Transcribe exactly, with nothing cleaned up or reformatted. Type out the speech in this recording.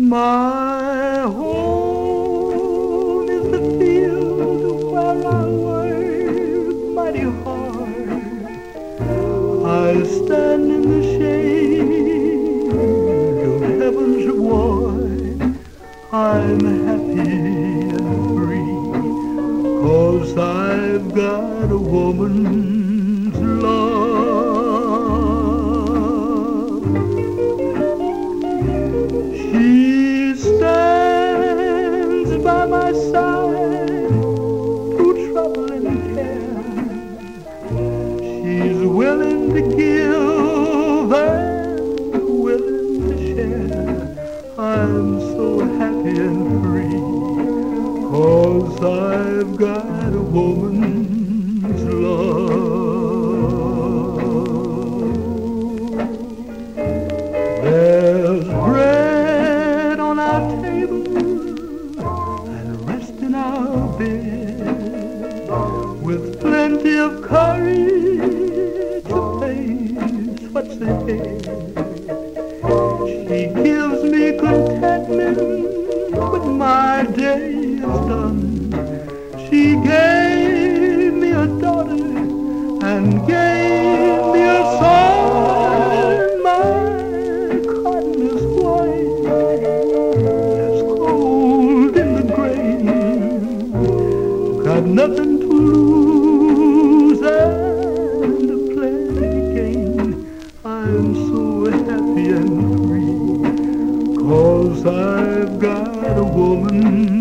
My home is the field where I work mighty hard. I stand in the shade of heaven's reward. I'm happy and free, 'cause I've got a woman's love. She stands by my side through trouble and care. She's willing to give and willing to share. I'm so happy and free, 'cause I've got a woman's love. There's bread on our table and rest in our bed, with plenty of courage to face what's ahead. She gives me contentment when my day is done. She gave me a daughter and gave me a son. My cotton is white as cold in the grave. Got nothing to lose and plenty to gain. I'm so happy and free, 'cause I've got a woman